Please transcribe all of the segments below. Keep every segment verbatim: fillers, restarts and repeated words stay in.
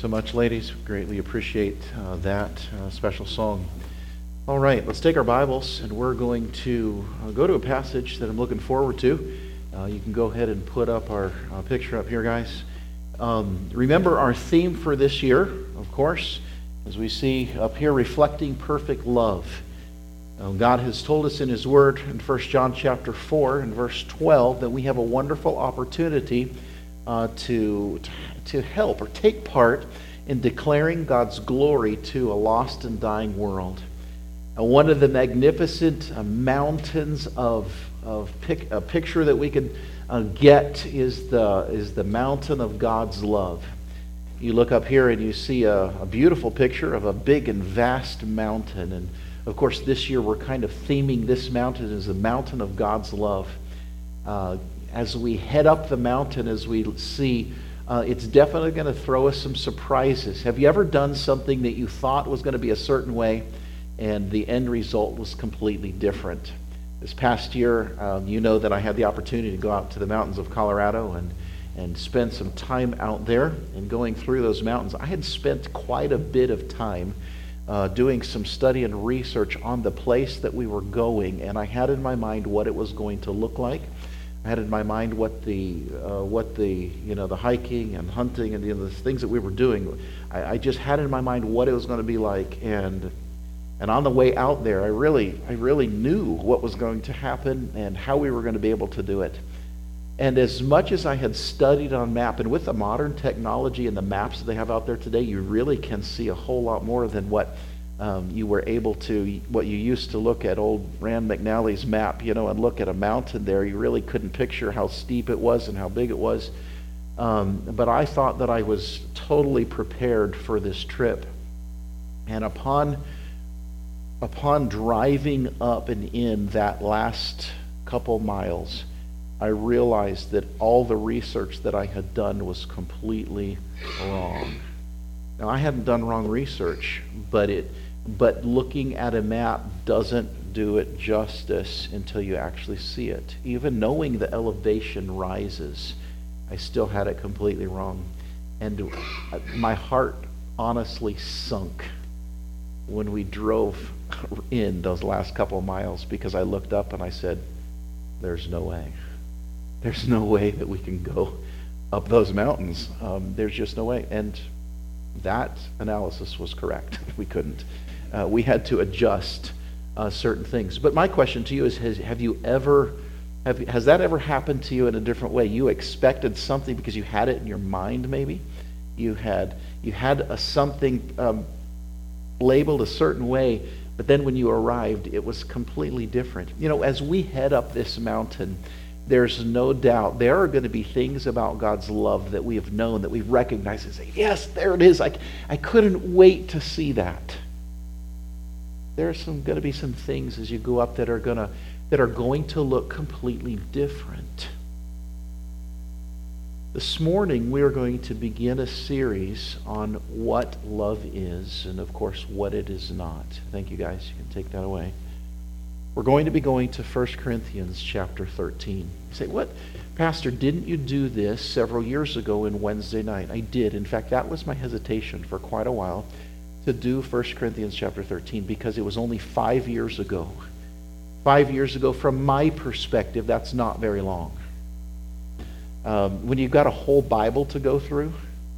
so much, ladies. Greatly appreciate uh, that uh, special song. All right, let's take our Bibles, and we're going to uh, go to a passage that I'm looking forward to. Uh, you can go ahead and put up our uh, picture up here, guys. Um, remember our theme for this year, of course, as we see up here, reflecting perfect love. Uh, God has told us in His Word in First John chapter four and verse twelve that we have a wonderful opportunity uh, to, to help or take part in declaring God's glory to a lost and dying world. Uh, one of the magnificent uh, mountains of, of pic, a picture that we can uh, get is the, is the mountain of God's love. You look up here and you see a, a beautiful picture of a big and vast mountain. And of course, this year we're kind of theming this mountain as the mountain of God's love. Uh, as we head up the mountain, as we see, uh, it's definitely going to throw us some surprises. Have you ever done something that you thought was going to be a certain way, and the end result was completely different? This past year, um, you know that I had the opportunity to go out to the mountains of Colorado and, and spend some time out there and going through those mountains. I had spent quite a bit of time Uh, doing some study and research on the place that we were going, and I had in my mind what it was going to look like. I had in my mind what the uh, what the you know the hiking and hunting and you know, the things that we were doing. I, I just had in my mind what it was going to be like, and and on the way out there, I really I really knew what was going to happen and how we were going to be able to do it. And as much as I had studied on map, and with the modern technology and the maps that they have out there today, you really can see a whole lot more than what um, you were able to, what you used to look at old Rand McNally's map, you know, and look at a mountain there. You really couldn't picture how steep it was and how big it was. Um, but I thought that I was totally prepared for this trip. And upon, upon driving up and in that last couple miles, I realized that all the research that I had done was completely wrong. Now, I hadn't done wrong research, but it, but looking at a map doesn't do it justice until you actually see it. Even knowing the elevation rises, I still had it completely wrong. And my heart honestly sunk when we drove in those last couple of miles, because I looked up and I said, there's no way. There's no way that we can go up those mountains. Um, there's just no way. And that analysis was correct. We couldn't. Uh, we had to adjust uh, certain things. But my question to you is, has, have you ever, have, has that ever happened to you in a different way? You expected something because you had it in your mind, maybe? You had, you had a something um, labeled a certain way, but then when you arrived, it was completely different. You know, as we head up this mountain, there's no doubt there are going to be things about God's love that we have known, that we've recognized and say, yes, there it is. I, I couldn't wait to see that. There are some going to be some things as you go up that are going to that are going to look completely different. This morning we are going to begin a series on what love is and, of course, what it is not. Thank you, guys. You can take that away. We're going to be going to First Corinthians chapter thirteen. You say, what? Pastor, didn't you do this several years ago in Wednesday night? I did. In fact, that was my hesitation for quite a while to do First Corinthians chapter thirteen, because it was only five years ago. Five years ago, from my perspective, that's not very long. Um, when you've got a whole Bible to go through,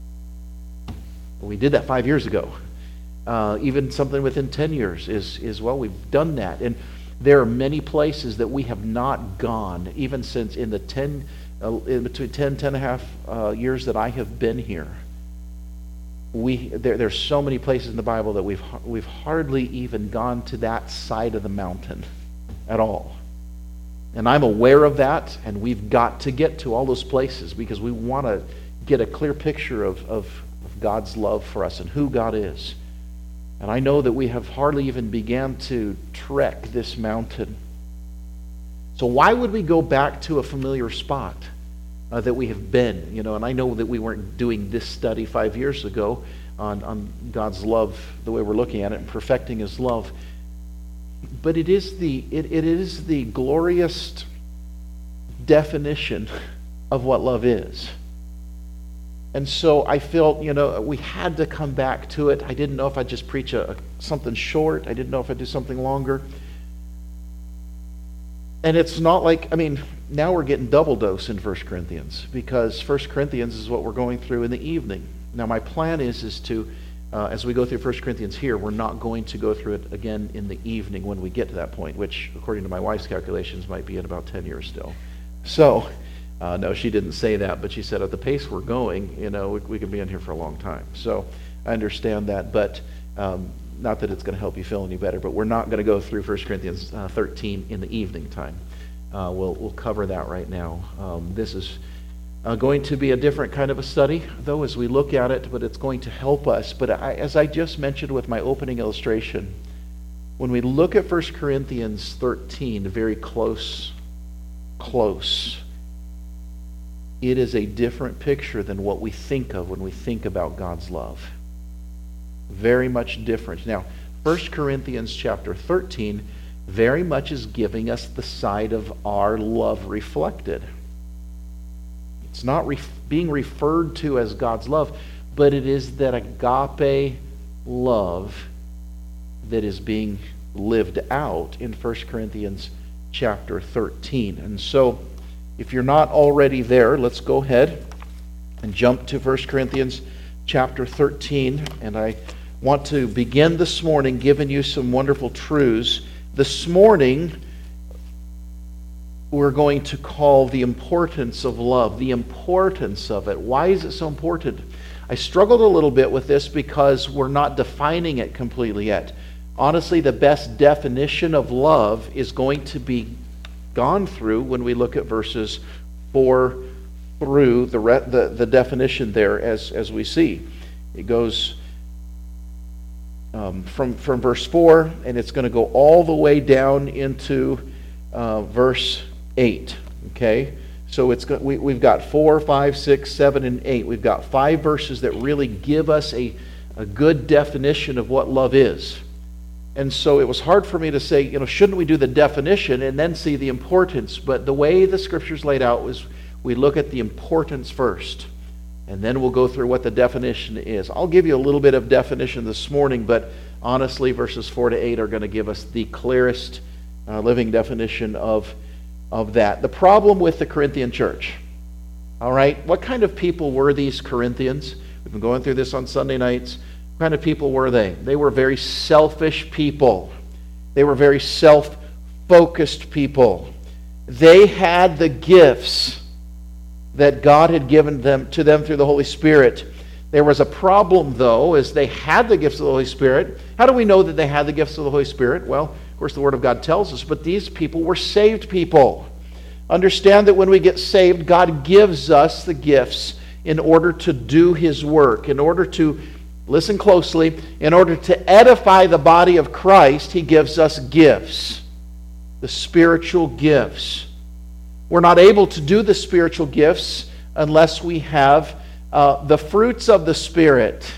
we did that five years ago. Uh, even something within ten years is, is, well, we've done that. And there are many places that we have not gone, even since in the ten, uh, in between ten, ten and a half uh, years that I have been here. We there, there's so many places in the Bible that we've we've hardly even gone to that side of the mountain at all. And I'm aware of that, and we've got to get to all those places because we want to get a clear picture of, of, of God's love for us and who God is. And I know that we have hardly even began to trek this mountain. So why would we go back to a familiar spot uh, that we have been? You know, and I know that we weren't doing this study five years ago on, on God's love, the way we're looking at it, and perfecting His love. But it is the it, it is the glorious definition of what love is. And so I felt, you know, we had to come back to it. I didn't know if I'd just preach a, a something short. I didn't know if I'd do something longer. And it's not like, I mean, now we're getting double dose in First Corinthians, because First Corinthians is what we're going through in the evening. Now my plan is, is to, uh, as we go through First Corinthians here, we're not going to go through it again in the evening when we get to that point, which according to my wife's calculations might be in about ten years still. So, Uh, no, she didn't say that, but she said at the pace we're going, you know, we, we could be in here for a long time. So I understand that, but um, not that it's going to help you feel any better, but we're not going to go through First Corinthians uh, thirteen in the evening time. Uh, we'll, we'll cover that right now. Um, this is uh, going to be a different kind of a study, though, as we look at it, but it's going to help us. But I, as I just mentioned with my opening illustration, when we look at First Corinthians thirteen, very close, close, it is a different picture than what we think of when we think about God's love. Very much different. Now, First Corinthians chapter thirteen very much is giving us the side of our love reflected. It's not ref- being referred to as God's love, but it is that agape love that is being lived out in First Corinthians chapter thirteen. And so, if you're not already there, let's go ahead and jump to First Corinthians chapter thirteen. And I want to begin this morning giving you some wonderful truths. This morning, we're going to call the importance of love, the importance of it. Why is it so important? I struggled a little bit with this because we're not defining it completely yet. Honestly, the best definition of love is going to be gone through when we look at verses four through the re- the, the definition there as, as we see. It goes um, from, from verse four, and it's going to go all the way down into uh, verse eight. Okay? So it's got, we, we've got four, five, six, seven, and eight. We've got five verses that really give us a, a good definition of what love is. And so it was hard for me to say, you know, shouldn't we do the definition and then see the importance? But the way the scriptures laid out was we look at the importance first, and then we'll go through what the definition is. I'll give you a little bit of definition this morning, but honestly, verses four to eight are going to give us the clearest uh, living definition of, of that. The problem with the Corinthian church, all right, what kind of people were these Corinthians? We've been going through this on Sunday nights. What kind of people were they? They were very selfish people. They were very self-focused people. They had the gifts that God had given them to them through the Holy Spirit. There was a problem, though, as they had the gifts of the Holy Spirit. How do we know that they had the gifts of the Holy Spirit? Well, of course, the Word of God tells us, but these people were saved people. Understand that when we get saved, God gives us the gifts in order to do His work, in order to listen closely. In order to edify the body of Christ, He gives us gifts, the spiritual gifts. We're not able to do the spiritual gifts unless we have uh, the fruits of the Spirit.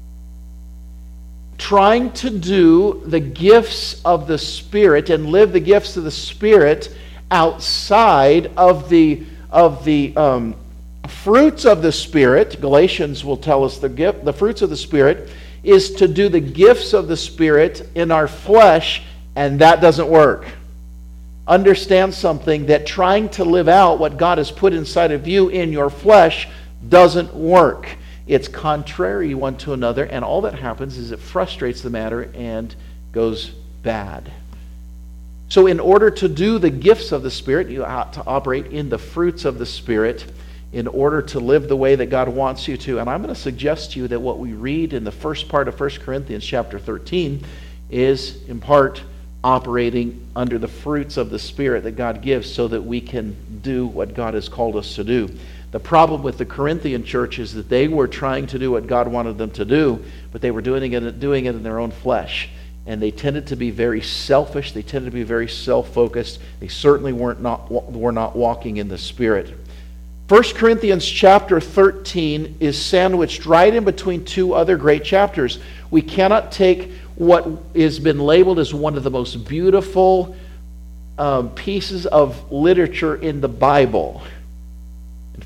Trying to do the gifts of the Spirit and live the gifts of the Spirit outside of the of the um, fruits of the Spirit, Galatians will tell us the gift, the fruits of the Spirit, is to do the gifts of the Spirit in our flesh, and that doesn't work. Understand something, that trying to live out what God has put inside of you in your flesh doesn't work. It's contrary one to another, and all that happens is it frustrates the matter and goes bad. So in order to do the gifts of the Spirit, you ought to operate in the fruits of the Spirit in order to live the way that God wants you to. And I'm going to suggest to you that what we read in the first part of First Corinthians chapter thirteen is in part operating under the fruits of the Spirit that God gives so that we can do what God has called us to do. The problem with the Corinthian church is that they were trying to do what God wanted them to do, but they were doing it, doing it in their own flesh. And they tended to be very selfish. They tended to be very self-focused. They certainly weren't not, were not walking in the Spirit. First Corinthians chapter thirteen is sandwiched right in between two other great chapters. We cannot take what has been labeled as one of the most beautiful um, pieces of literature in the Bible. In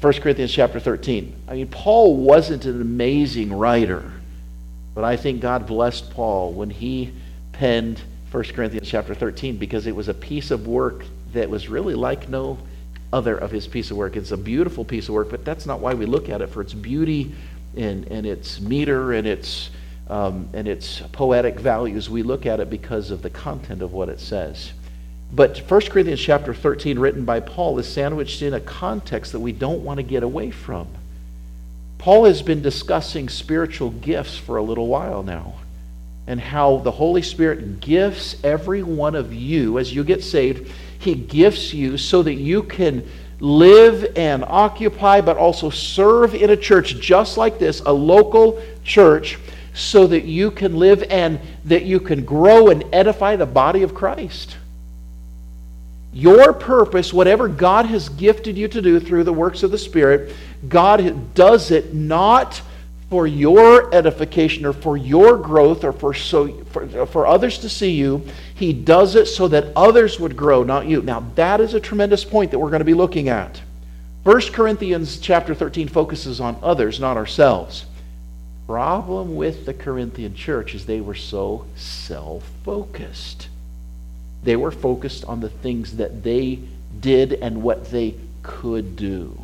First Corinthians chapter thirteen. I mean, Paul wasn't an amazing writer, but I think God blessed Paul when he penned First Corinthians chapter thirteen, because it was a piece of work that was really like no other of his piece of work. It's a beautiful piece of work, but that's not why we look at it, for its beauty and, and its meter and its um, and its poetic values. We look at it because of the content of what it says. But First Corinthians chapter thirteen, written by Paul, is sandwiched in a context that we don't want to get away from. Paul has been discussing spiritual gifts for a little while now, and how the Holy Spirit gifts every one of you as you get saved. He gifts you so that you can live and occupy, but also serve in a church just like this, a local church, so that you can live and that you can grow and edify the body of Christ. Your purpose, whatever God has gifted you to do through the works of the Spirit, God does it not for your edification or for your growth or for so for, for others to see you. He does it so that others would grow, not you. Now, that is a tremendous point that we're going to be looking at. First Corinthians chapter thirteen focuses on others, not ourselves. Problem with the Corinthian church is they were so self-focused. They were focused on the things that they did and what they could do.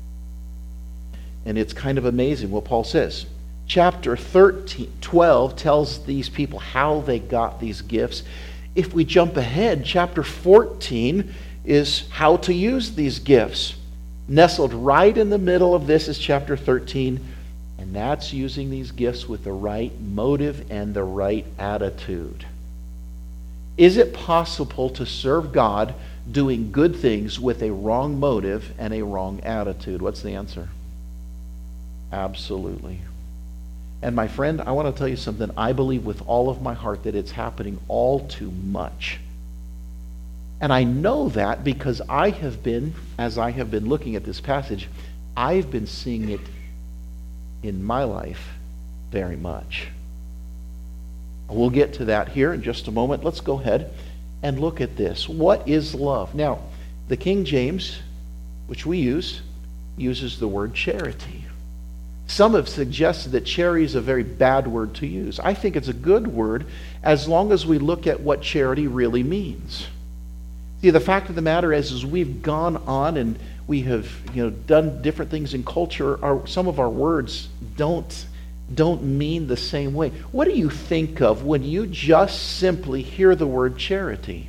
And it's kind of amazing what Paul says. Chapter thirteen, twelve tells these people how they got these gifts. If we jump ahead, chapter fourteen is how to use these gifts. Nestled right in the middle of this is chapter thirteen, and that's using these gifts with the right motive and the right attitude. Is it possible to serve God doing good things with a wrong motive and a wrong attitude? What's the answer? Absolutely. And my friend, I want to tell you something. I believe with all of my heart that it's happening all too much. And I know that because I have been, as I have been looking at this passage, I've been seeing it in my life very much. We'll get to that here in just a moment. Let's go ahead and look at this. What is love? Now, the King James, which we use, uses the word charity. Some have suggested that charity is a very bad word to use. I think it's a good word as long as we look at what charity really means. See, the fact of the matter is, is we've gone on and we have, you know, done different things in culture. Our, some of our words don't don't mean the same way. What do you think of when you just simply hear the word charity?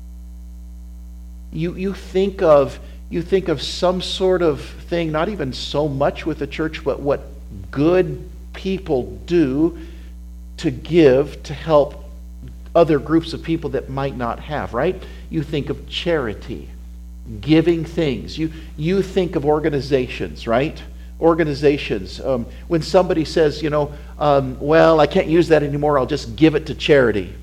You you think of you think of some sort of thing, not even so much with the church, but what good people do to give to help other groups of people that might not have, right? You think of charity, giving things. You you think of organizations, right? Organizations. Um, when somebody says, you know, um, well, I can't use that anymore, I'll just give it to charity.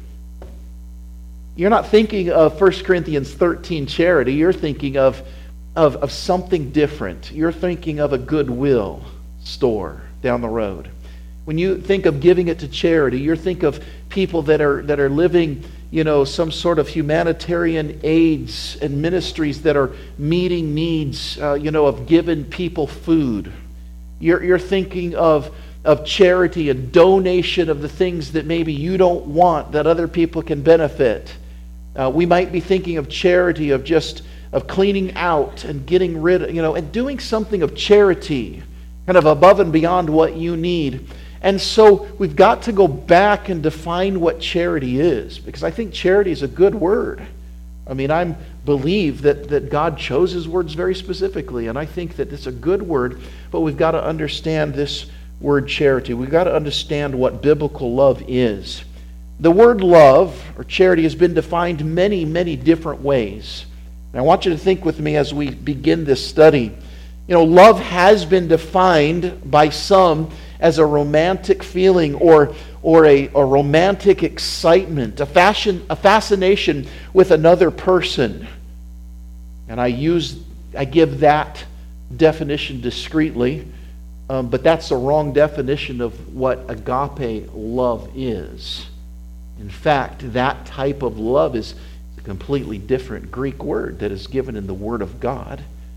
You're not thinking of First Corinthians thirteen charity. You're thinking of, of, of something different. You're thinking of a Goodwill store down the road. When you think of giving it to charity, you think of people that are that are living, you know, some sort of humanitarian aids and ministries that are meeting needs, uh, you know, of giving people food. You're, you're thinking of, of charity and donation of the things that maybe you don't want that other people can benefit. Uh, we might be thinking of charity of just of cleaning out and getting rid of, you know, and doing something of charity, kind of above and beyond what you need. And so we've got to go back and define what charity is, because I think charity is a good word. I mean, I believe that, that God chose His words very specifically, and I think that it's a good word, but we've got to understand this word charity. We've got to understand what biblical love is. The word love, or charity, has been defined many, many different ways. And I want you to think with me as we begin this study. You know, love has been defined by some as a romantic feeling or or a, a romantic excitement, a fashion, a fascination with another person. And I use, I give that definition discreetly, um, but that's the wrong definition of what agape love is. In fact, that type of love is a completely different Greek word that is given in the Word of God.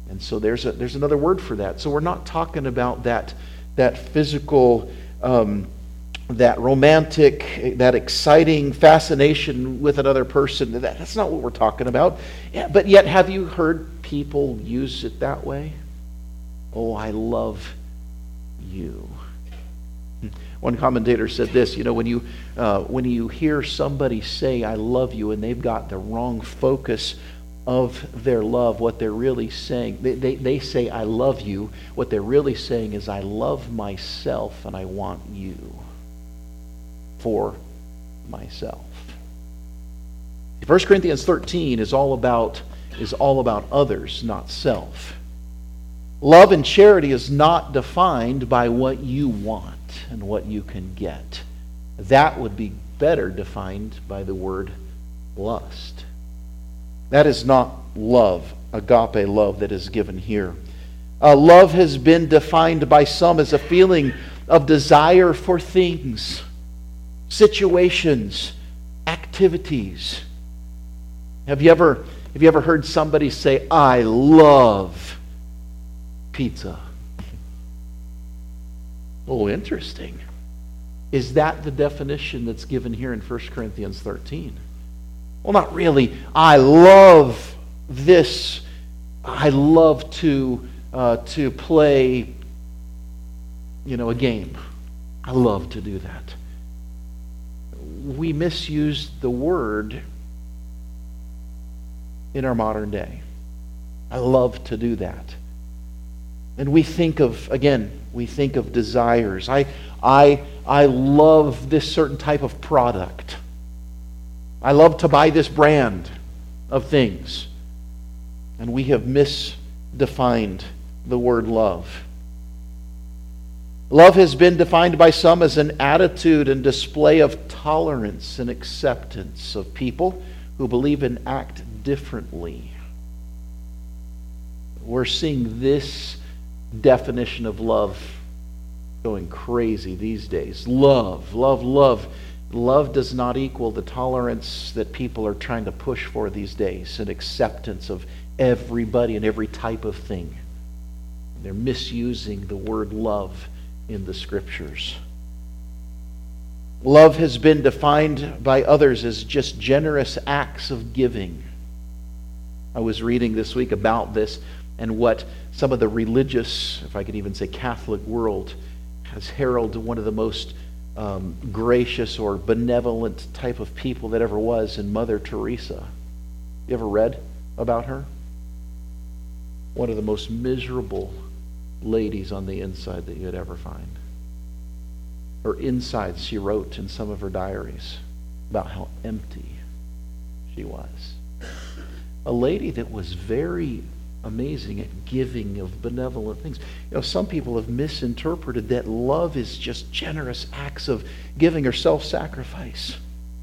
And so there's a, there's another word for that. So we're not talking about that, that physical, um, that romantic, that exciting fascination with another person. That, that's not what we're talking about. Yeah, but yet, have you heard people use it that way? Oh, I love you. One commentator said this, you know, when you uh, when you hear somebody say, I love you, and they've got the wrong focus of their love, what they're really saying, they, they, they say, I love you. What they're really saying is, I love myself and I want you for myself. First Corinthians thirteen is all about, is all about others, not self. Love and charity is not defined by what you want and what you can get. That would be better defined by the word lust. That is not love, agape love that is given here. Uh, love has been defined by some as a feeling of desire for things, situations, activities. Have you ever, have you ever heard somebody say, I love pizza? Oh, interesting. Is that the definition that's given here in First Corinthians thirteen? Well, not really. I love this. I love to uh, to play, you know, a game. I love to do that. We misuse the word in our modern day. I love to do that. And we think of, again, we think of desires. I, I, I love this certain type of product. I love to buy this brand of things. And we have misdefined the word love. Love has been defined by some as an attitude and display of tolerance and acceptance of people who believe and act differently. We're seeing this definition of love going crazy these days. Love, love, love. Love does not equal the tolerance that people are trying to push for these days, and acceptance of everybody and every type of thing. They're misusing the word love in the Scriptures. Love has been defined by others as just generous acts of giving. I was reading this week about this and what some of the religious, if I could even say Catholic world, has heralded one of the most um, gracious or benevolent type of people that ever was in Mother Teresa. You ever read about her? One of the most miserable ladies on the inside that you'd ever find. Her insides, she wrote in some of her diaries about how empty she was. A lady that was very amazing at giving of benevolent things. You know, some people have misinterpreted that love is just generous acts of giving or self-sacrifice.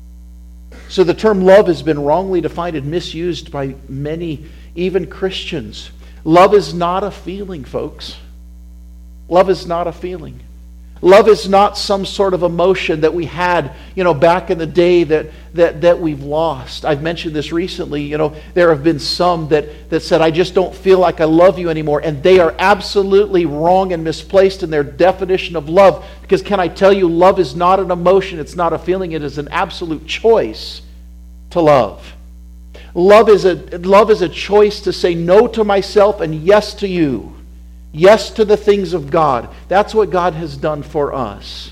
So the term love has been wrongly defined and misused by many, even Christians. Love is not a feeling, folks. Love is not a feeling. Love is not some sort of emotion that we had, you know, back in the day that that that we've lost. I've mentioned this recently. You know, there have been some that that said, "I just don't feel like I love you anymore," and they are absolutely wrong and misplaced in their definition of love. Because can I tell you, love is not an emotion. It's not a feeling. It is an absolute choice to love. Love is a love is a choice to say no to myself and yes to you. Yes to the things of God. That's what God has done for us.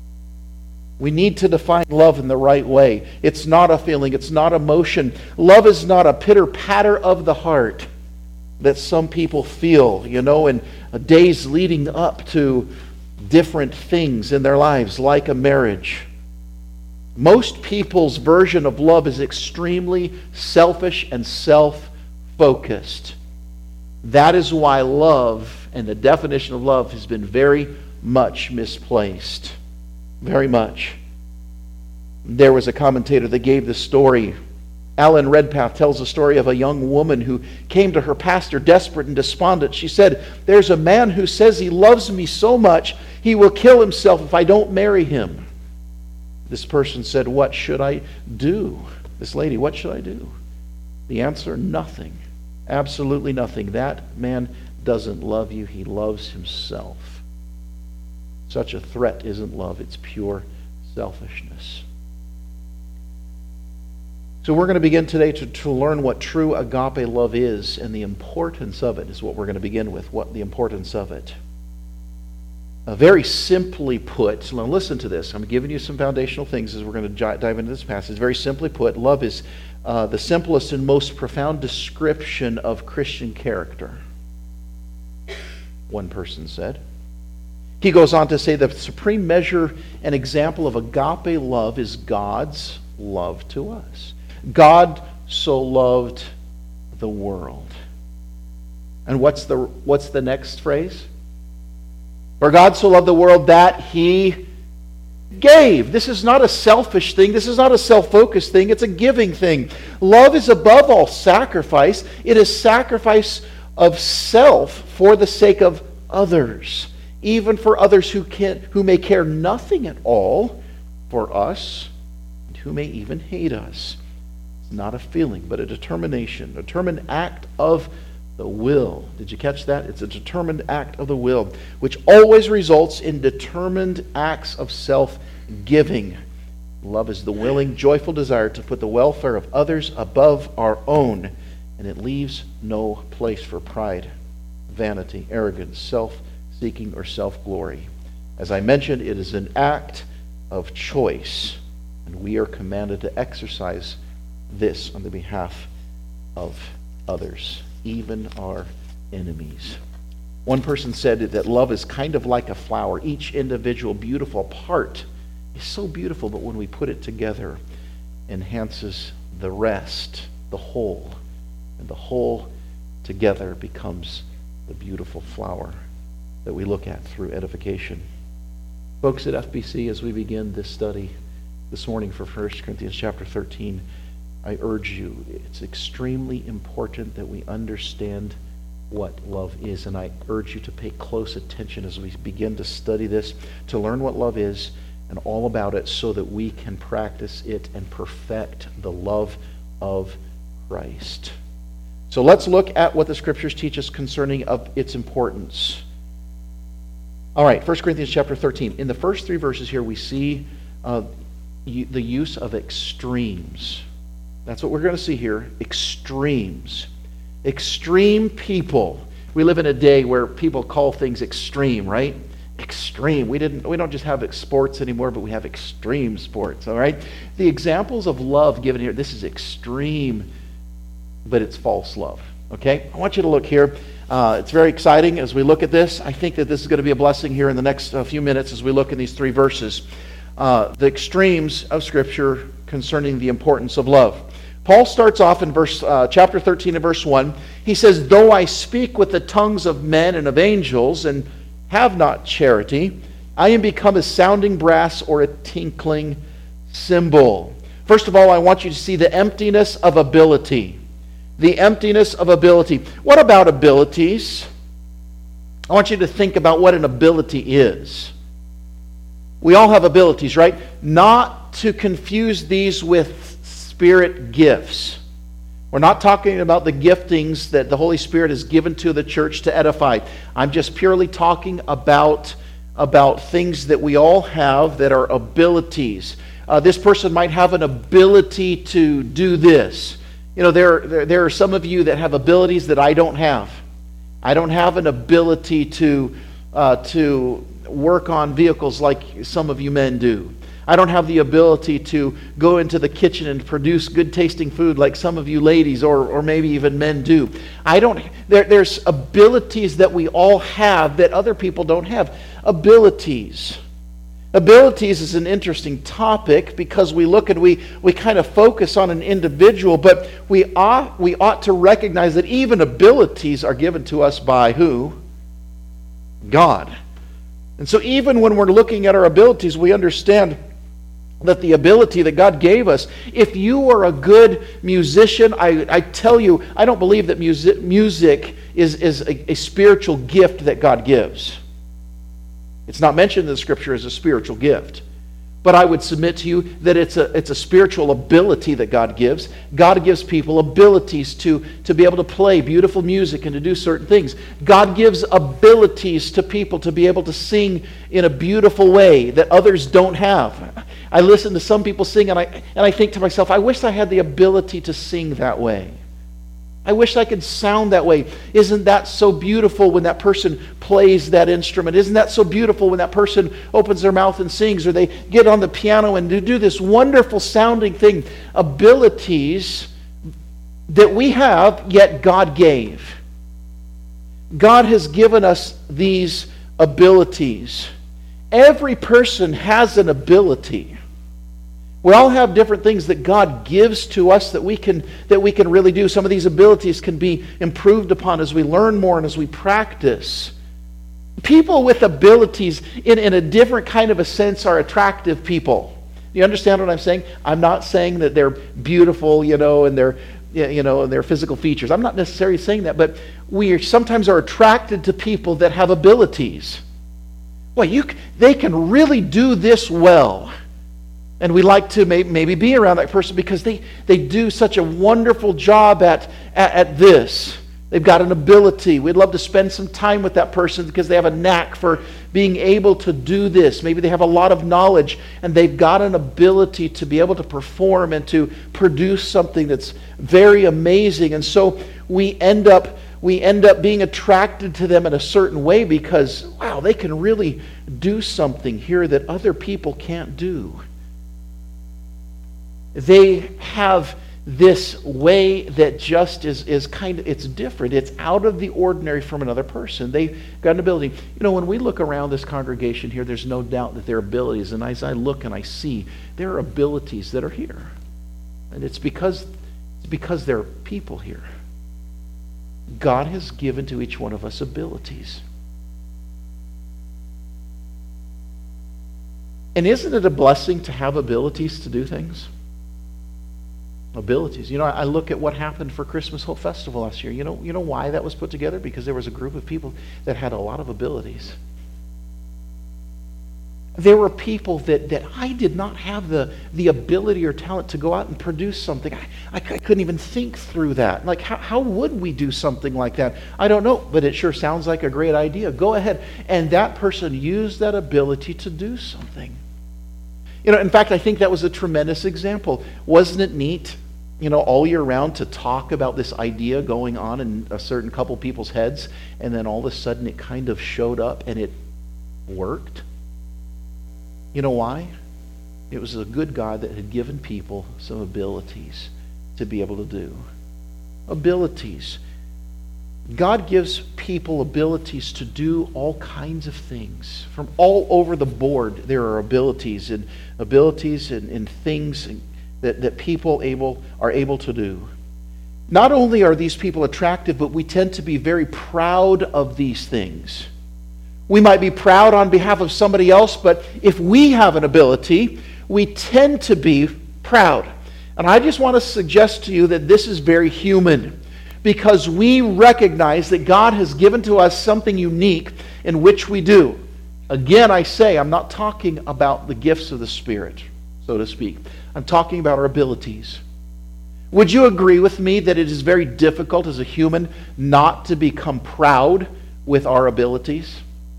We need to define love in the right way. It's not a feeling. It's not emotion. Love is not a pitter-patter of the heart that some people feel, you know, in days leading up to different things in their lives, like a marriage. Most people's version of love is extremely selfish and self-focused. That is why love and the definition of love has been very much misplaced. Very much. There was a commentator that gave this story. Alan Redpath tells the story of a young woman who came to her pastor desperate and despondent. She said, "There's a man who says he loves me so much he will kill himself if I don't marry him." This person said, "What should I do?" This lady, "What should I do?" The answer, nothing. Absolutely nothing. That man doesn't love you. He loves himself. Such a threat isn't love. It's pure selfishness. So we're going to begin today to, to learn what true agape love is, and the importance of it is what we're going to begin with, what the importance of it. Uh, very simply put, now listen to this. I'm giving you some foundational things as we're going to j- dive into this passage. Very simply put, love is uh, the simplest and most profound description of Christian character, one person said. He goes on to say the supreme measure and example of agape love is God's love to us. God so loved the world. And what's the what's the next phrase? For God so loved the world that he gave. This is not a selfish thing. This is not a self-focused thing. It's a giving thing. Love is above all sacrifice. It is sacrifice of self for the sake of others, even for others who can who may care nothing at all for us, and who may even hate us. It's not a feeling, but a determination, a determined act of the will. Did you catch that? It's a determined act of the will, which always results in determined acts of self-giving. Love is the willing, joyful desire to put the welfare of others above our own, and it leaves no place for pride, vanity, arrogance, self-seeking, or self-glory. As I mentioned, it is an act of choice, and we are commanded to exercise this on the behalf of others, even our enemies. One person said that love is kind of like a flower. Each individual beautiful part is so beautiful, but when we put it together, enhances the rest, the whole. And the whole together becomes the beautiful flower that we look at through edification. Folks at F B C, as we begin this study this morning for First Corinthians chapter thirteen, I urge you, it's extremely important that we understand what love is, and I urge you to pay close attention as we begin to study this, to learn what love is and all about it so that we can practice it and perfect the love of Christ. So let's look at what the Scriptures teach us concerning of its importance. All right, First Corinthians chapter thirteen. In the first three verses here, we see uh, the use of extremes. That's what we're going to see here, extremes. Extreme people. We live in a day where people call things extreme, right? Extreme. We didn't. We don't just have sports anymore, but we have extreme sports, all right? The examples of love given here, this is extreme, but it's false love, okay? I want you to look here. Uh, it's very exciting as we look at this. I think that this is going to be a blessing here in the next uh, few minutes as we look in these three verses. Uh, the extremes of Scripture concerning the importance of love. Paul starts off in verse uh, chapter thirteen and verse one. He says, "Though I speak with the tongues of men and of angels and have not charity, I am become a sounding brass or a tinkling cymbal." First of all, I want you to see the emptiness of ability. The emptiness of ability. What about abilities? I want you to think about what an ability is. We all have abilities, right? Not to confuse these with Spirit gifts. We're not talking about the giftings that the Holy Spirit has given to the church to edify. I'm just purely talking about, about things that we all have that are abilities. Uh, this person might have an ability to do this. You know, there, there, there are some of you that have abilities that I don't have. I don't have an ability to, uh, to work on vehicles like some of you men do. I don't have the ability to go into the kitchen and produce good tasting food like some of you ladies or, or maybe even men do. I don't. There, there's abilities that we all have that other people don't have. Abilities. Abilities is an interesting topic because we look and we, we kind of focus on an individual, but we ought, we ought to recognize that even abilities are given to us by who? God. And so even when we're looking at our abilities, we understand that the ability that God gave us, if you are a good musician, I, I tell you, I don't believe that music, music is, is a, a spiritual gift that God gives. It's not mentioned in the Scripture as a spiritual gift. But I would submit to you that it's a, it's a spiritual ability that God gives. God gives people abilities to, to be able to play beautiful music and to do certain things. God gives abilities to people to be able to sing in a beautiful way that others don't have. I listen to some people sing and I, and I think to myself, I wish I had the ability to sing that way. I wish I could sound that way. Isn't that so beautiful when that person plays that instrument? Isn't that so beautiful when that person opens their mouth and sings, or they get on the piano and do this wonderful sounding thing? Abilities that we have, yet God gave. God has given us these abilities. Every person has an ability. We all have different things that God gives to us that we can that we can really do. Some of these abilities can be improved upon as we learn more and as we practice. People with abilities in, in a different kind of a sense are attractive people. Do you understand what I'm saying? I'm not saying that they're beautiful, you know, and their you know, and their physical features. I'm not necessarily saying that, but we are, sometimes are attracted to people that have abilities. Well, you they can really do this well. And we like to may, maybe be around that person because they, they do such a wonderful job at, at, at this. They've got an ability. We'd love to spend some time with that person because they have a knack for being able to do this. Maybe they have a lot of knowledge and they've got an ability to be able to perform and to produce something that's very amazing. And so we end up we end up being attracted to them in a certain way because, wow, they can really do something here that other people can't do. They have this way that just is, is kind of, it's different. It's out of the ordinary from another person. They've got an ability. You know, when we look around this congregation here, there's no doubt that there are abilities. And as I look and I see, there are abilities that are here. And it's because, it's because there are people here. God has given to each one of us abilities. And isn't it a blessing to have abilities to do things? Abilities. You know, I look at what happened for Christmas Hope Festival last year. You know, you know why that was put together? Because there was a group of people that had a lot of abilities. There were people that, that I did not have the, the ability or talent to go out and produce something. I, I, I couldn't even think through that. Like, how, how would we do something like that? I don't know, but it sure sounds like a great idea. Go ahead. And that person used that ability to do something. You know, in fact, I think that was a tremendous example. Wasn't it neat, you know, all year round to talk about this idea going on in a certain couple people's heads, and then all of a sudden it kind of showed up and it worked? You know why? It was a good God that had given people some abilities to be able to do. Abilities. God gives people abilities to do all kinds of things. From all over the board, there are abilities and abilities and, and things that, that people able are able to do. Not only are these people attractive, but we tend to be very proud of these things. We might be proud on behalf of somebody else, but if we have an ability, we tend to be proud. And I just want to suggest to you that this is very human. Because we recognize that God has given to us something unique in which we do. Again, I say, I'm not talking about the gifts of the Spirit, so to speak. I'm talking about our abilities. Would you agree with me that it is very difficult as a human not to become proud with our abilities?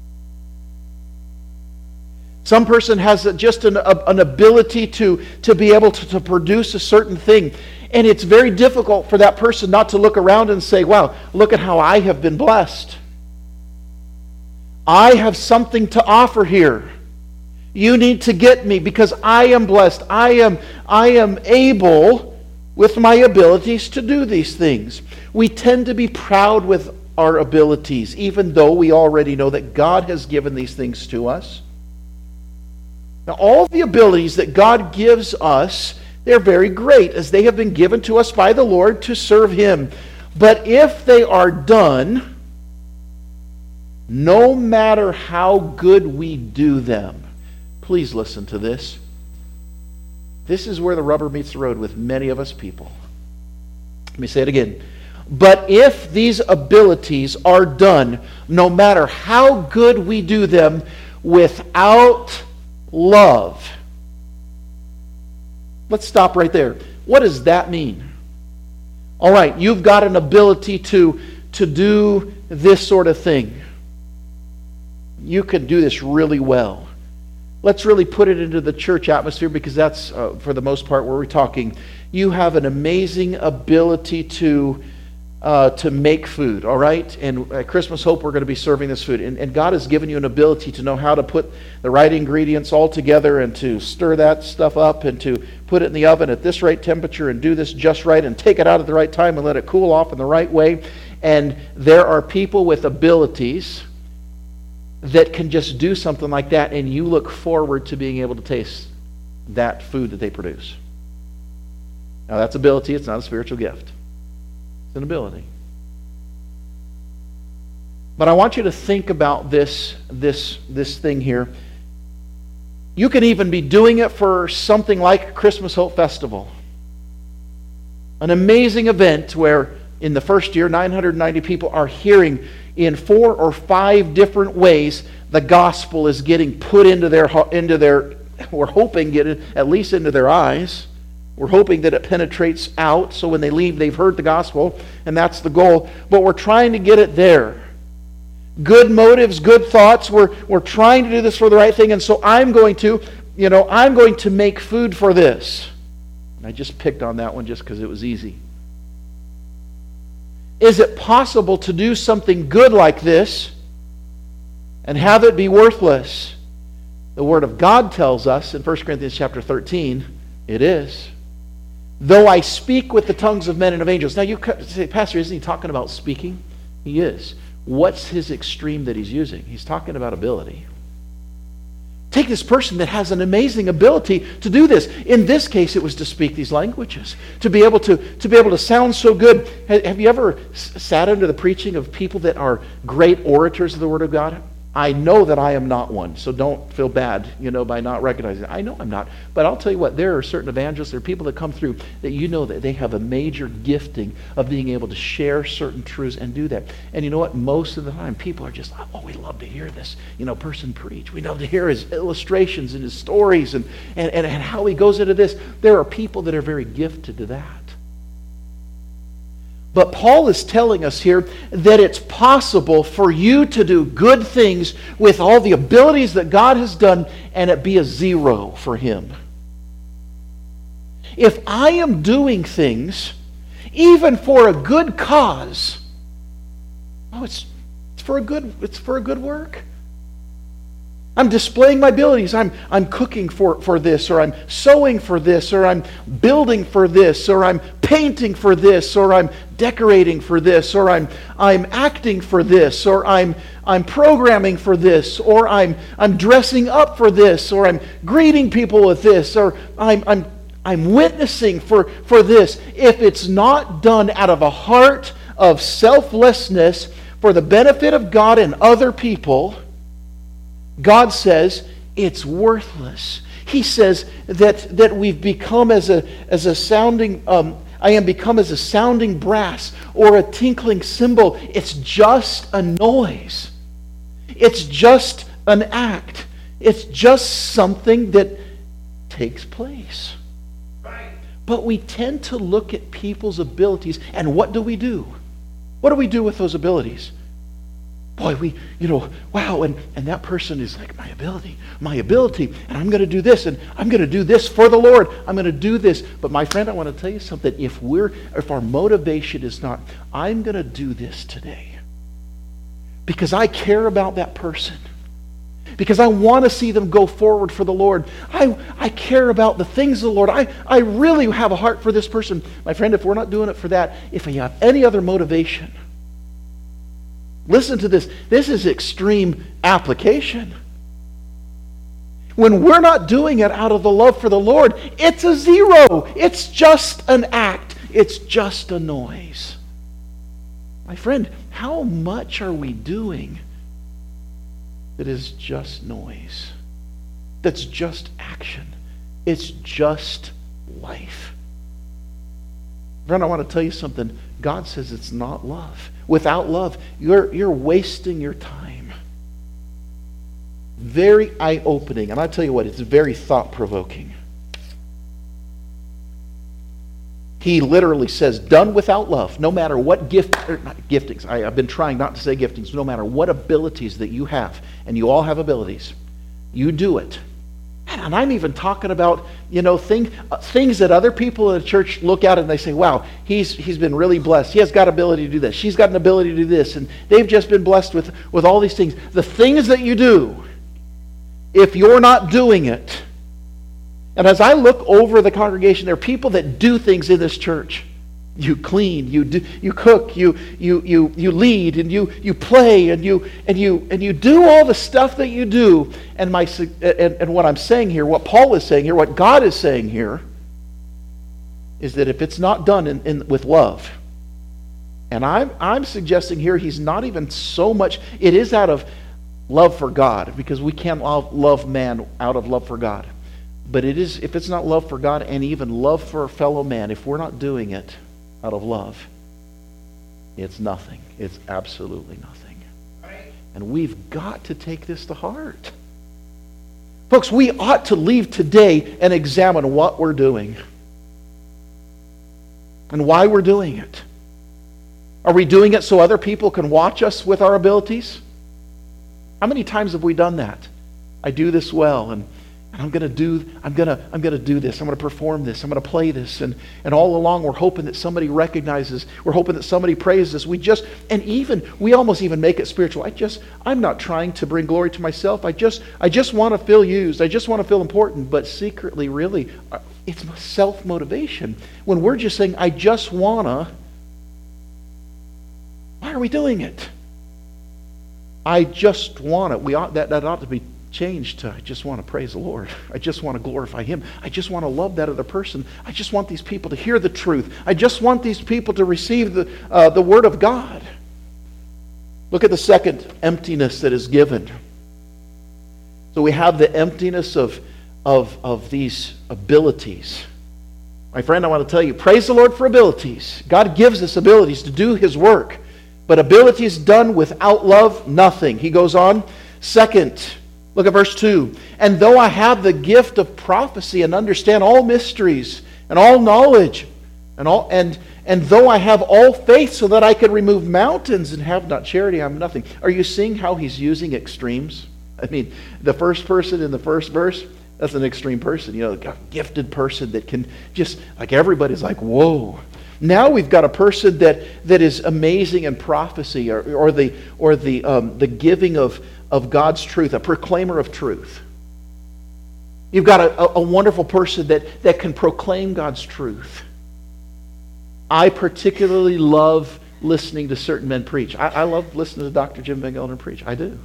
Some person has just an, an ability to, to be able to, to produce a certain thing. And it's very difficult for that person not to look around and say, wow, look at how I have been blessed. I have something to offer here. You need to get me because I am blessed. I am, I am able with my abilities to do these things. We tend to be proud with our abilities, even though we already know that God has given these things to us. Now, all the abilities that God gives us, they're very great, as they have been given to us by the Lord to serve Him. But if they are done, no matter how good we do them, please listen to this. This is where the rubber meets the road with many of us people. Let me say it again. But if these abilities are done, no matter how good we do them, without love, Let's stop right there. What does that mean? All right, you've got an ability to, to do this sort of thing. You can do this really well. Let's really put it into the church atmosphere, because that's, uh, for the most part, where we're talking. You have an amazing ability to uh, to make food, all right? And at Christmas Hope, we're going to be serving this food. And, and God has given you an ability to know how to put the right ingredients all together and to stir that stuff up and to put it in the oven at this right temperature and do this just right and take it out at the right time and let it cool off in the right way. And there are people with abilities that can just do something like that, and you look forward to being able to taste that food that they produce. Now, that's ability. It's not a spiritual gift. It's an ability. But I want you to think about this, this, this thing here. You can even be doing it for something like Christmas Hope Festival. An amazing event where in the first year, nine hundred ninety people are hearing in four or five different ways the gospel is getting put into their, into their we're hoping get it at least into their eyes. We're hoping that it penetrates out, so when they leave, they've heard the gospel, and that's the goal. But we're trying to get it there. Good motives, good thoughts. We're, we're trying to do this for the right thing, and so I'm going to, you know, I'm going to make food for this. And I just picked on that one just because it was easy. Is it possible to do something good like this and have it be worthless? The Word of God tells us in First Corinthians chapter thirteen, it is. Though I speak with the tongues of men and of angels. Now you say, Pastor, isn't he talking about speaking? He is. What's his extreme that he's using? He's talking about ability. Take this person that has an amazing ability to do this. In this case, it was to speak these languages. To be able to, to be able to sound so good. Have you ever sat under the preaching of people that are great orators of the Word of God? I know that I am not one, so don't feel bad, you know, by not recognizing it. I know I'm not. But I'll tell you what, there are certain evangelists, there are people that come through that you know that they have a major gifting of being able to share certain truths and do that. And you know what? Most of the time, people are just, oh, we love to hear this, you know, person preach. We love to hear his illustrations and his stories and, and, and, and how he goes into this. There are people that are very gifted to that. But Paul is telling us here that it's possible for you to do good things with all the abilities that God has done and it be a zero for him. If I am doing things, even for a good cause, oh, it's, it's for a good, it's for a good work. I'm displaying my abilities. I'm, I'm cooking for, for this, or I'm sewing for this, or I'm building for this, or I'm painting for this, or I'm decorating for this, or I'm, I'm acting for this, or I'm, I'm programming for this, or I'm, I'm dressing up for this, or I'm greeting people with this, or I'm, I'm, I'm witnessing for, for this. If it's not done out of a heart of selflessness for the benefit of God and other people, God says it's worthless. He says that, that we've become as a, as a sounding, um, I am become as a sounding brass or a tinkling cymbal. It's just a noise. It's just an act. It's just something that takes place. Right. But we tend to look at people's abilities, and what do we do? What do we do with those abilities? Boy, we, you know, wow, and, and that person is like, my ability, my ability, and I'm going to do this, and I'm going to do this for the Lord. I'm going to do this. But my friend, I want to tell you something. If we're, if our motivation is not, I'm going to do this today because I care about that person, because I want to see them go forward for the Lord. I, I care about the things of the Lord. I, I really have a heart for this person. My friend, if we're not doing it for that, if we have any other motivation, listen to this. This is extreme application. When we're not doing it out of the love for the Lord, it's a zero. It's just an act. It's just a noise. My friend, how much are we doing that is just noise? That's just action. It's just life. Friend, I want to tell you something. God says it's not love. Without love, you're, you're wasting your time. Very eye-opening. And I tell you what, it's very thought-provoking. He literally says, done without love, no matter what gift, or not giftings, I, I've been trying not to say giftings, no matter what abilities that you have, and you all have abilities, you do it. And I'm even talking about, you know, thing, uh, things that other people in the church look at and they say, wow, he's he's been really blessed. He has got ability to do this. She's got an ability to do this. And they've just been blessed with, with all these things. The things that you do, if you're not doing it, and as I look over the congregation, there are people that do things in this church. You clean, you do, you cook, you you you you lead, and you you play, and you and you and you do all the stuff that you do. And my and, and what I'm saying here, what Paul is saying here, what God is saying here, is that if it's not done in, in with love, and I'm I'm suggesting here, he's not even so much. It is out of love for God, because we can't love, love man out of love for God. But it is, if it's not love for God and even love for a fellow man, if we're not doing it out of love, it's nothing. It's absolutely nothing. And we've got to take this to heart. Folks, we ought to leave today and examine what we're doing and why we're doing it. Are we doing it so other people can watch us with our abilities? How many times have we done that? I do this well, and And I'm gonna do. I'm gonna. I'm gonna do this. I'm gonna perform this. I'm gonna play this. And and all along, we're hoping that somebody recognizes. We're hoping that somebody praises. We just and even we almost even make it spiritual. I just. I'm not trying to bring glory to myself. I just. I just want to feel used. I just want to feel important. But secretly, really, it's self-motivation. When we're just saying, "I just wanna." Why are we doing it? I just want it. We ought that. That ought to be changed to, I just want to praise the Lord. I just want to glorify Him. I just want to love that other person. I just want these people to hear the truth. I just want these people to receive the, uh, the Word of God. Look at the second emptiness that is given. So we have the emptiness of, of, of these abilities. My friend, I want to tell you, praise the Lord for abilities. God gives us abilities to do His work. But abilities done without love, nothing. He goes on. Second, look at verse two. And though I have the gift of prophecy and understand all mysteries and all knowledge, and all and and though I have all faith so that I can remove mountains and have not charity, I'm nothing. Are you seeing how he's using extremes? I mean, the first person in the first verse, that's an extreme person. You know, a gifted person that can just, like everybody's like, whoa. Now we've got a person that, that is amazing in prophecy, or, or the or the um, the giving of, of God's truth, a proclaimer of truth. You've got a, a wonderful person that, that can proclaim God's truth. I particularly love listening to certain men preach. I, I love listening to Doctor Jim Van Gelder preach. I do.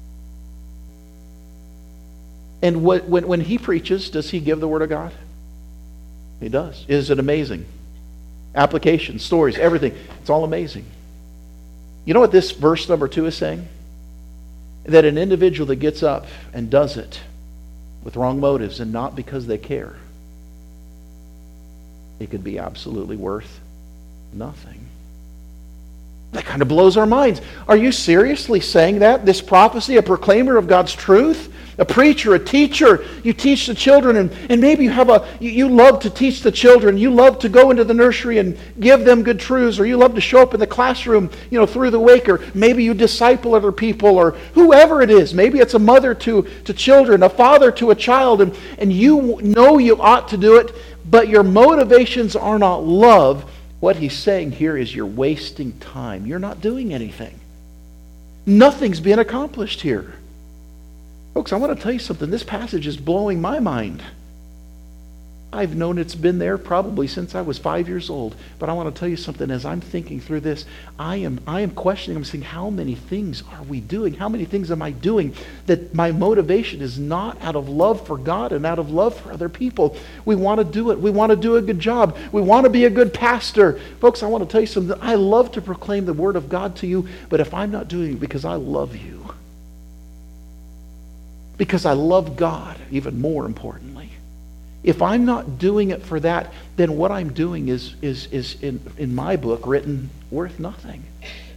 And what, when, when he preaches, does he give the Word of God? He does. Is it amazing? Applications, stories, everything. It's all amazing. You know what this verse number two is saying? That an individual that gets up and does it with wrong motives and not because they care, it could be absolutely worth nothing. That kind of blows our minds. Are you seriously saying that? This prophecy, a proclaimer of God's truth? A preacher, a teacher, you teach the children, and, and maybe you have a you, you love to teach the children, you love to go into the nursery and give them good truths, or you love to show up in the classroom, you know, through the week, or maybe you disciple other people, or whoever it is. Maybe it's a mother to, to children, a father to a child, and, and you know you ought to do it, but your motivations are not love. What he's saying here is you're wasting time. You're not doing anything. Nothing's being accomplished here. Folks, I want to tell you something. This passage is blowing my mind. I've known it's been there probably since I was five years old. But I want to tell you something. As I'm thinking through this, I am I am questioning. I'm saying, how many things are we doing? How many things am I doing that my motivation is not out of love for God and out of love for other people? We want to do it. We want to do a good job. We want to be a good pastor. Folks, I want to tell you something. I love to proclaim the Word of God to you, but if I'm not doing it because I love you, because I love God, even more importantly. If I'm not doing it for that, then what I'm doing is, is, is in, in my book, written worth nothing.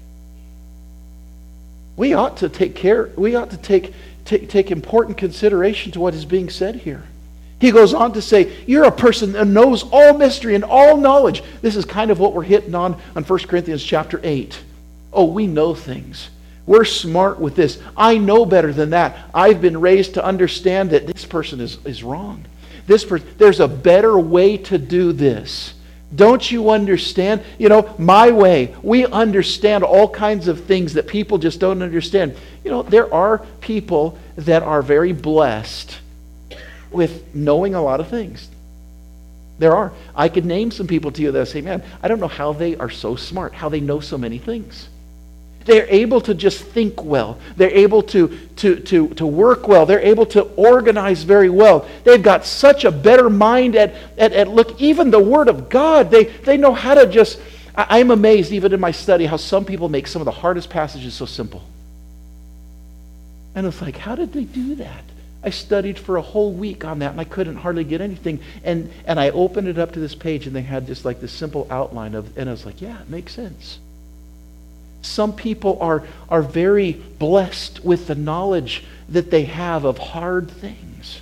We ought to take care, we ought to take, take, take important consideration to what is being said here. He goes on to say, you're a person that knows all mystery and all knowledge. This is kind of what we're hitting on on First Corinthians chapter eight. Oh, we know things. We're smart with this. I know better than that. I've been raised to understand that this person is, is wrong. This per- There's a better way to do this. Don't you understand? You know, my way. We understand all kinds of things that people just don't understand. You know, there are people that are very blessed with knowing a lot of things. There are. I could name some people to you that say, man, I don't know how they are so smart, how they know so many things. They're able to just think well. They're able to, to, to, to work well. They're able to organize very well. They've got such a better mind at, at, at look, even the Word of God. They, they know how to just, I, I'm amazed even in my study how some people make some of the hardest passages so simple. And it's like, how did they do that? I studied for a whole week on that and I couldn't hardly get anything. And, and I opened it up to this page and they had just like this simple outline of, and I was like, yeah, it makes sense. Some people are, are very blessed with the knowledge that they have of hard things.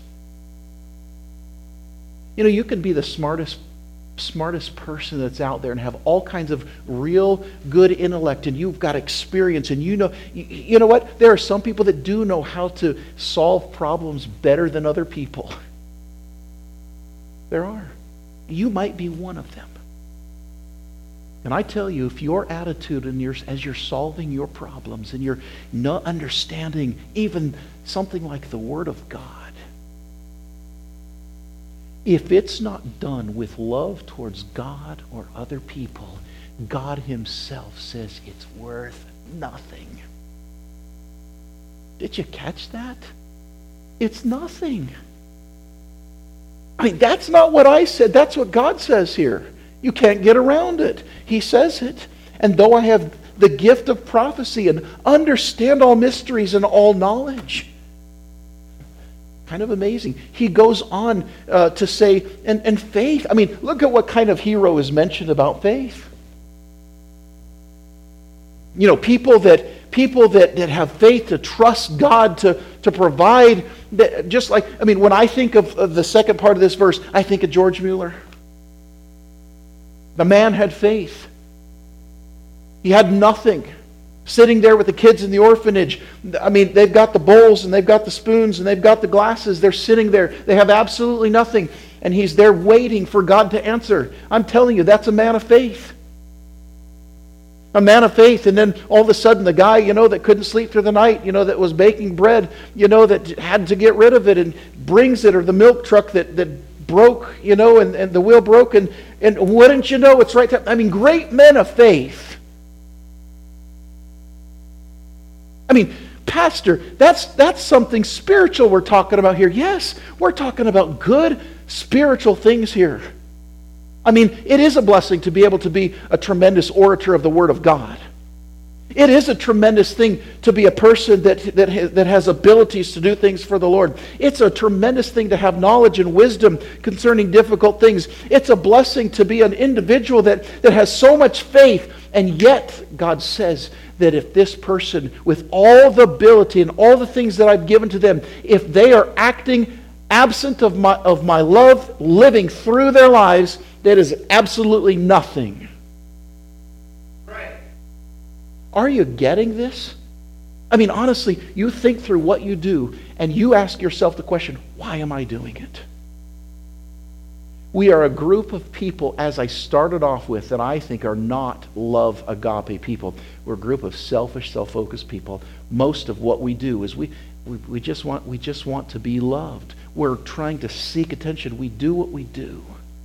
You know, you can be the smartest, smartest person that's out there and have all kinds of real good intellect, and you've got experience, and you know, you, you know what? There are some people that do know how to solve problems better than other people. There are. You might be one of them. And I tell you, if your attitude and your, as you're solving your problems and you're not understanding even something like the Word of God, if it's not done with love towards God or other people, God Himself says it's worth nothing. Did you catch that? It's nothing. I mean, that's not what I said. That's what God says here. You can't get around it. He says it. And though I have the gift of prophecy and understand all mysteries and all knowledge. Kind of amazing. He goes on uh, to say, and, and faith. I mean, look at what kind of hero is mentioned about faith. You know, people that people that, that have faith to trust God to, to provide. That, just like, I mean, when I think of, of the second part of this verse, I think of George Mueller. The man had faith. He had nothing. Sitting there with the kids in the orphanage. I mean, they've got the bowls and they've got the spoons and they've got the glasses. They're sitting there. They have absolutely nothing. And he's there waiting for God to answer. I'm telling you, that's a man of faith. A man of faith. And then all of a sudden the guy, you know, that couldn't sleep through the night, you know, that was baking bread, you know, that had to get rid of it and brings it, or the milk truck that, that broke, you know, and, and the wheel broke, and, and wouldn't you know, it's right there. I mean, great men of faith. I mean, Pastor, that's that's something spiritual we're talking about here. Yes, we're talking about good spiritual things here. I mean, it is a blessing to be able to be a tremendous orator of the Word of God. It is a tremendous thing to be a person that, that, has, that has abilities to do things for the Lord. It's a tremendous thing to have knowledge and wisdom concerning difficult things. It's a blessing to be an individual that, that has so much faith. And yet, God says that if this person, with all the ability and all the things that I've given to them, if they are acting absent of my, of my love, living through their lives, that is absolutely nothing. Are you getting this? I mean, honestly, you think through what you do and you ask yourself the question, why am I doing it? We are a group of people, as I started off with, that I think are not love agape people. We're a group of selfish, self-focused people. Most of what we do is we, we, we just want we just want to be loved. We're trying to seek attention. We do what we do.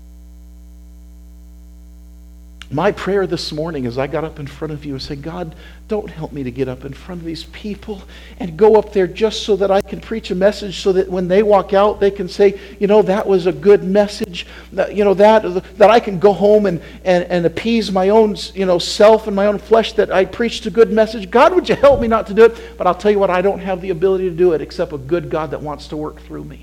My prayer this morning as I got up in front of you and said, God, don't help me to get up in front of these people and go up there just so that I can preach a message so that when they walk out, they can say, you know, that was a good message. That, you know, that that I can go home and, and, and appease my own, you know, self and my own flesh that I preached a good message. God, would you help me not to do it? But I'll tell you what, I don't have the ability to do it except a good God that wants to work through me.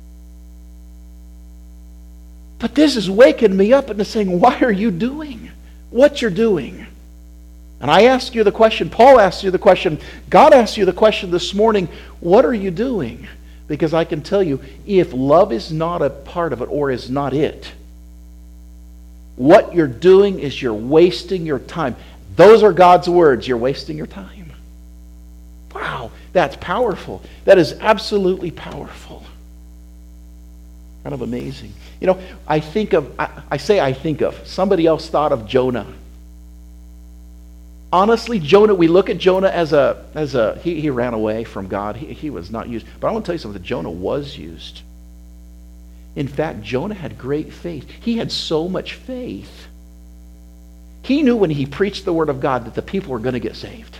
But this is waking me up into saying, why are you doing what you're doing? And I ask you the question, Paul asks you the question, God asks you the question this morning, what are you doing? Because I can tell you, if love is not a part of it or is not it, what you're doing is you're wasting your time. Those are God's words. You're wasting your time. Wow, that's powerful. That is absolutely powerful. Kind of amazing. You know, I think of, I, I say I think of, somebody else thought of Jonah. Honestly, Jonah, we look at Jonah as a, as a he, he ran away from God. He, he was not used. But I want to tell you something, Jonah was used. In fact, Jonah had great faith. He had so much faith. He knew when he preached the word of God that the people were going to get saved.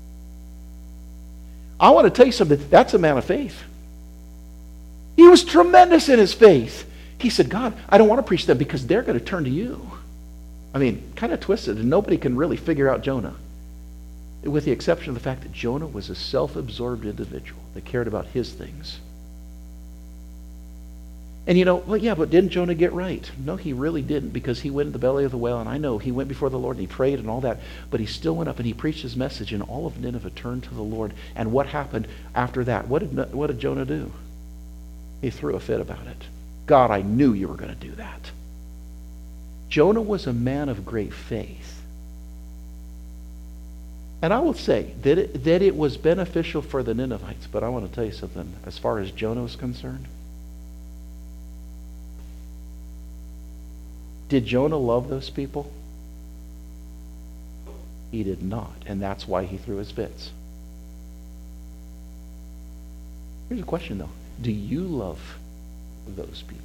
I want to tell you something, that's a man of faith. He was tremendous in his faith. He said, God, I don't want to preach them because they're going to turn to you. I mean, kind of twisted, and nobody can really figure out Jonah. With the exception of the fact that Jonah was a self-absorbed individual that cared about his things. And you know, well, yeah, but didn't Jonah get right? No, he really didn't, because he went in the belly of the whale, and I know he went before the Lord and he prayed and all that, but he still went up and he preached his message, and all of Nineveh turned to the Lord. And what happened after that? What did, what did Jonah do? He threw a fit about it. God, I knew you were going to do that. Jonah was a man of great faith. And I will say that it, that it was beneficial for the Ninevites, but I want to tell you something. As far as Jonah was concerned, did Jonah love those people? He did not, and that's why he threw his fits. Here's a question, though. Do you love those people?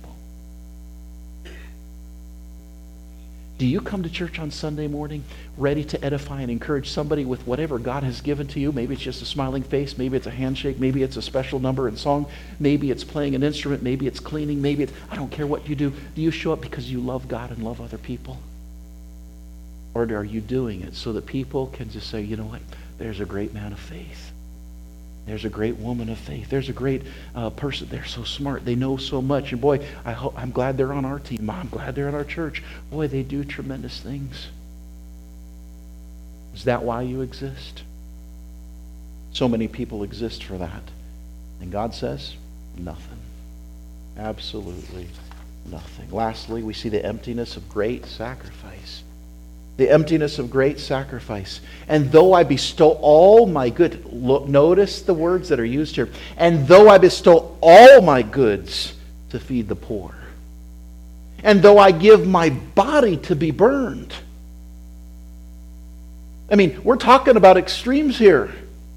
Do you come to church on Sunday morning ready to edify and encourage somebody with whatever God has given to you? Maybe it's just a smiling face. Maybe it's a handshake. Maybe it's a special number and song. Maybe it's playing an instrument. Maybe it's cleaning. Maybe it's, I don't care what you do. Do you show up because you love God and love other people? Or are you doing it so that people can just say, you know what? There's a great man of faith. There's a great woman of faith. There's a great uh, person. They're so smart. They know so much. And boy, I hope, I'm glad they're on our team. I'm glad they're in our church. Boy, they do tremendous things. Is that why you exist? So many people exist for that. And God says, nothing. Absolutely nothing. Lastly, we see the emptiness of great sacrifice. The emptiness of great sacrifice. And though I bestow all my good, look, notice the words that are used here. And though I bestow all my goods to feed the poor. And though I give my body to be burned. I mean, we're talking about extremes here.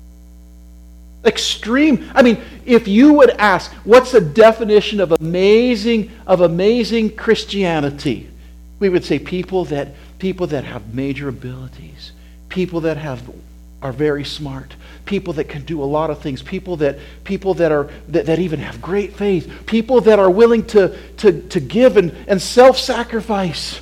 Extreme. I mean, if you would ask, what's the definition of amazing, of amazing Christianity? We would say people that people that have major abilities, people that have are very smart, people that can do a lot of things, people that people that are that, that even have great faith, people that are willing to to, to give and, and self-sacrifice.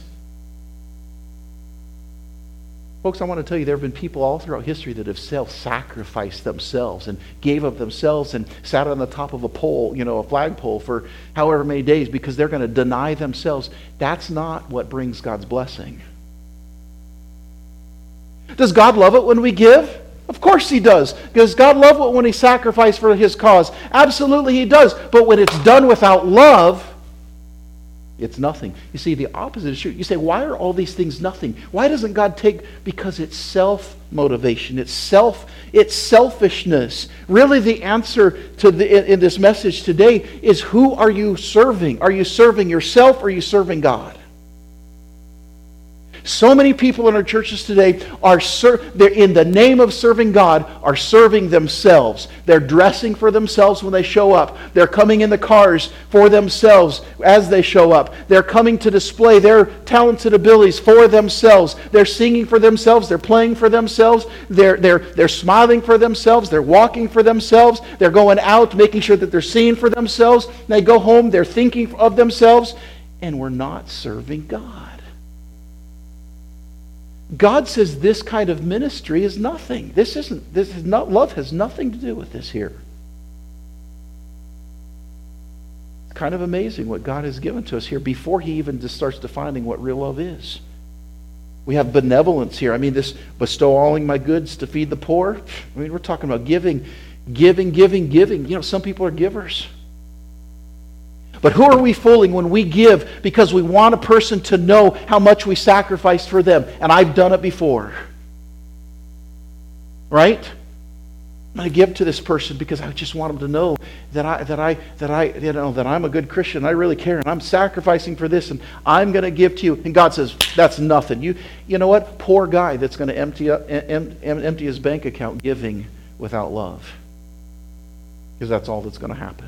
Folks, I want to tell you, there have been people all throughout history that have self-sacrificed themselves and gave of themselves and sat on the top of a pole, you know, a flagpole for however many days because they're going to deny themselves. That's not what brings God's blessing. Does God love it when we give? Of course He does. Does God love it when we sacrifice for His cause? Absolutely He does. But when it's done without love, it's nothing. You see, the opposite is true. You say, why are all these things nothing? Why doesn't God take? Because it's self-motivation. It's self. It's selfishness. Really, the answer to the in, in this message today is, who are you serving? Are you serving yourself or are you serving God? So many people in our churches today are ser- they're in the name of serving God are serving themselves. They're dressing for themselves when they show up. They're coming in the cars for themselves as they show up. They're coming to display their talented abilities for themselves. They're singing for themselves. They're playing for themselves. They're they're they're smiling for themselves. They're walking for themselves. They're going out making sure that they're seen for themselves. They go home. They're thinking of themselves, and we're not serving God. God says this kind of ministry is nothing. This isn't, this is not, love has nothing to do with this here. It's kind of amazing what God has given to us here before He even just starts defining what real love is. We have benevolence here. I mean, this bestow all my goods to feed the poor. I mean, we're talking about giving, giving, giving, giving. You know, some people are givers. But who are we fooling when we give because we want a person to know how much we sacrificed for them? And I've done it before. Right? I'm going to give to this person because I just want them to know that I that I that I you know that I'm a good Christian. I really care, and I'm sacrificing for this, and I'm going to give to you. And God says, "That's nothing." You you know what? Poor guy that's going to empty up, em, em, empty his bank account giving without love, because that's all that's going to happen.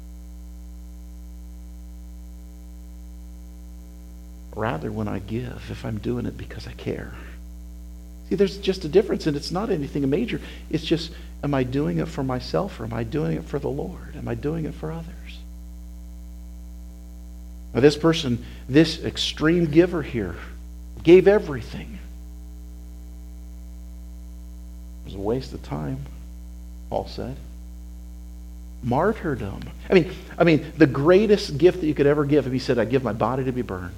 Rather, when I give, if I'm doing it because I care. See, there's just a difference, and it's not anything major. It's just, am I doing it for myself, or am I doing it for the Lord? Am I doing it for others? Now, this person, this extreme giver here, gave everything. It was a waste of time, Paul said. Martyrdom. I mean, I mean, the greatest gift that you could ever give him, he said, I give my body to be burned.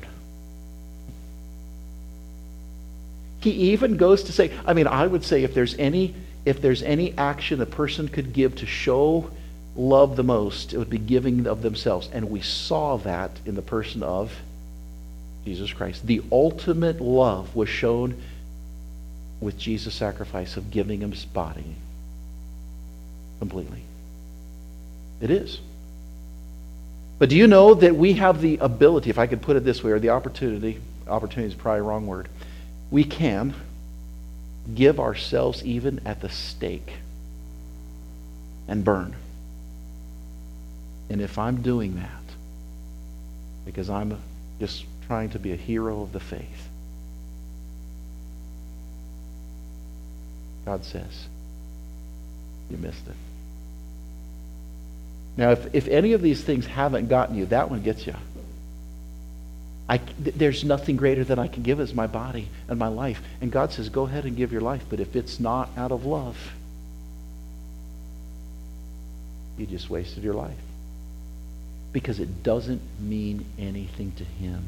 He even goes to say, I mean, I would say if there's any if there's any action a person could give to show love the most, it would be giving of themselves. And we saw that in the person of Jesus Christ. The ultimate love was shown with Jesus' sacrifice of giving him his body completely. It is. But do you know that we have the ability, if I could put it this way, or the opportunity, opportunity is probably a wrong word, we can give ourselves even at the stake and burn. And if I'm doing that because I'm just trying to be a hero of the faith, God says, you missed it. Now, if, if any of these things haven't gotten you, that one gets you. I, there's nothing greater than I can give as my body and my life. And God says, go ahead and give your life. But if it's not out of love, you just wasted your life. Because it doesn't mean anything to Him.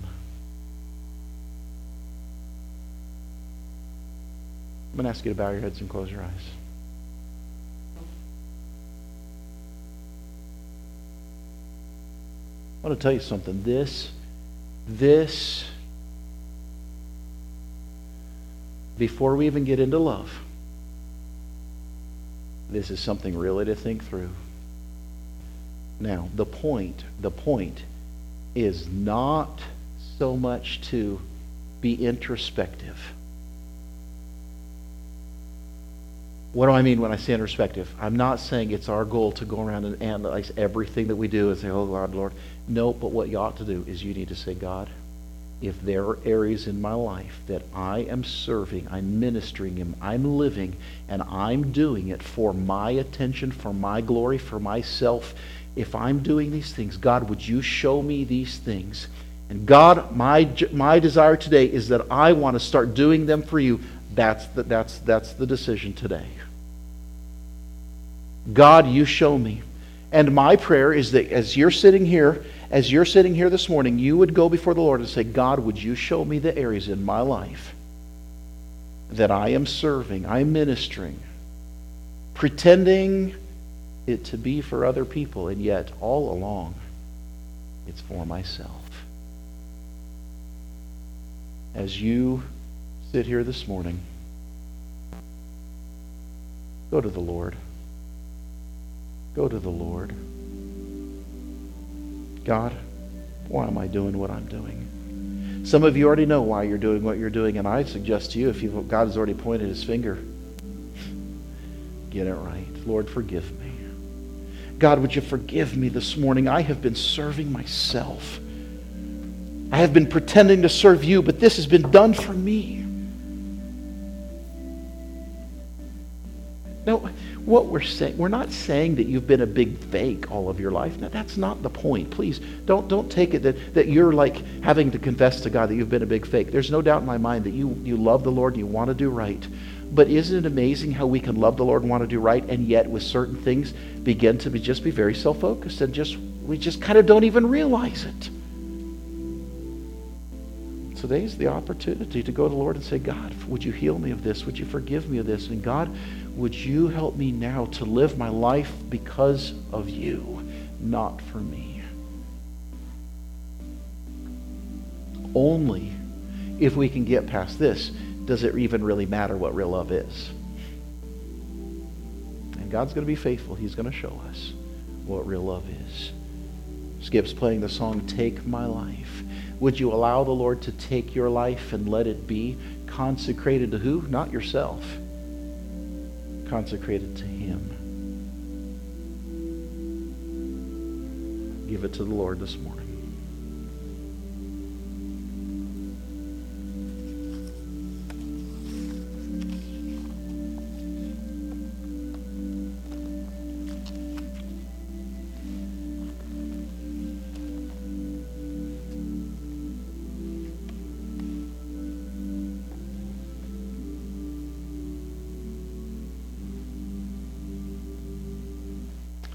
I'm going to ask you to bow your heads and close your eyes. I want to tell you something. This This, before we even get into love, this is something really to think through. Now, the point, the point is not so much to be introspective. What do I mean when I say introspective? I'm not saying it's our goal to go around and analyze everything that we do and say, oh, God, Lord. No, but what you ought to do is you need to say, God, if there are areas in my life that I am serving, I'm ministering Him, I'm living, and I'm doing it for my attention, for my glory, for myself, if I'm doing these things, God, would you show me these things? And God, my my desire today is that I want to start doing them for you. That's the, that's, that's the decision today. God, you show me. And my prayer is that as you're sitting here, as you're sitting here this morning, you would go before the Lord and say, God, would you show me the areas in my life that I am serving, I'm ministering, pretending it to be for other people, and yet all along it's for myself. As you sit here this morning, go to the Lord. Go to the Lord. God, why am I doing what I'm doing? Some of you already know why you're doing what you're doing, and I suggest to you, if you've, God has already pointed His finger, get it right. Lord, forgive me. God, would you forgive me this morning? I have been serving myself. I have been pretending to serve you, but this has been done for me. Now, what we're saying, we're not saying that you've been a big fake all of your life. No, that's not the point. Please, don't don't take it that, that you're like having to confess to God that you've been a big fake. There's no doubt in my mind that you, you love the Lord and you want to do right. But isn't it amazing how we can love the Lord and want to do right, and yet with certain things begin to be just be very self-focused, and just we just kind of don't even realize it. Today's the opportunity to go to the Lord and say, God, would you heal me of this? Would you forgive me of this? And God, would you help me now to live my life because of you, not for me? only if we can get past this does it even really matter what real love is. And God's going to be faithful. He's going to show us what real love is. Skip's playing the song, Take My Life. Would you allow the Lord to take your life and let it be consecrated to who? Not yourself. Consecrated to Him. Give it to the Lord this morning.